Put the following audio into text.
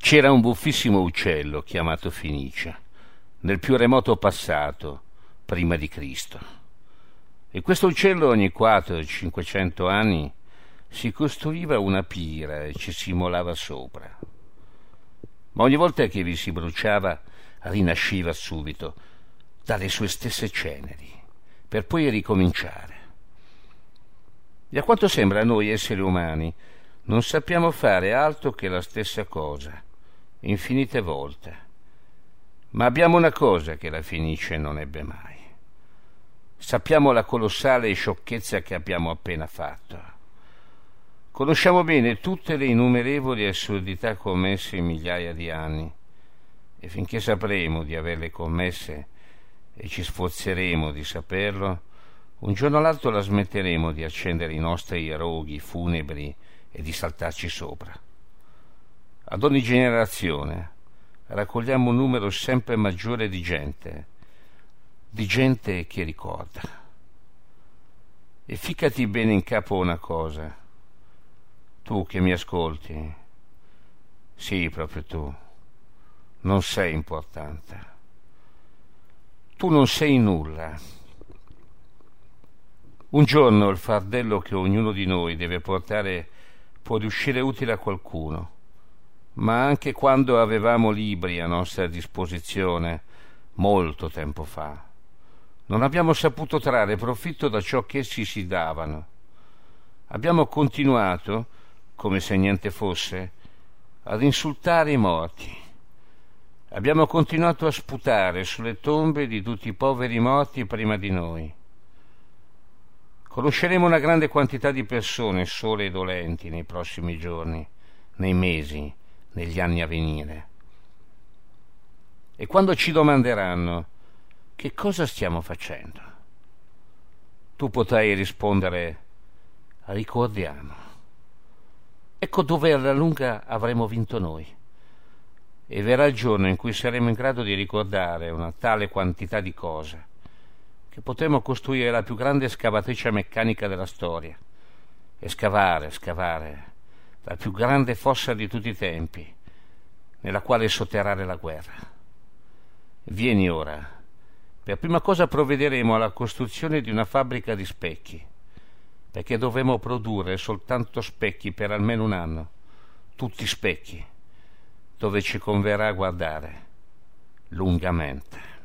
C'era un buffissimo uccello chiamato Fenice, nel più remoto passato, prima di Cristo. E questo uccello ogni 400-500 anni si costruiva una pira e ci si immolava sopra. Ma ogni volta che vi si bruciava rinasceva subito dalle sue stesse ceneri, per poi ricominciare. E a quanto sembra, noi esseri umani non sappiamo fare altro che la stessa cosa, infinite volte. Ma abbiamo una cosa che la Fenice non ebbe mai. Sappiamo la colossale sciocchezza che abbiamo appena fatto. Conosciamo bene tutte le innumerevoli assurdità commesse in migliaia di anni, e finché sapremo di averle commesse e ci sforzeremo di saperlo, un giorno o l'altro la smetteremo di accendere i nostri roghi funebri e di saltarci sopra. Ad ogni generazione raccogliamo un numero sempre maggiore di gente che ricorda. E ficcati bene in capo una cosa, tu che mi ascolti, sì, proprio tu, non sei importante. Tu non sei nulla. Un giorno il fardello che ognuno di noi deve portare può riuscire utile a qualcuno, ma anche quando avevamo libri a nostra disposizione, molto tempo fa, non abbiamo saputo trarre profitto da ciò che essi si davano. Abbiamo continuato, come se niente fosse, ad insultare i morti. Abbiamo continuato a sputare sulle tombe di tutti i poveri morti prima di noi. Conosceremo una grande quantità di persone sole e dolenti nei prossimi giorni, nei mesi, negli anni a venire. E quando ci domanderanno che cosa stiamo facendo, tu potrai rispondere: ricordiamo. Ecco dove alla lunga avremo vinto noi. E verrà il giorno in cui saremo in grado di ricordare una tale quantità di cose che potremo costruire la più grande scavatrice meccanica della storia e scavare la più grande fossa di tutti i tempi, nella quale sotterrare la guerra. Vieni ora. Per prima cosa provvederemo alla costruzione di una fabbrica di specchi, perché dovremo produrre soltanto specchi per almeno un anno, tutti specchi, dove ci converrà guardare lungamente.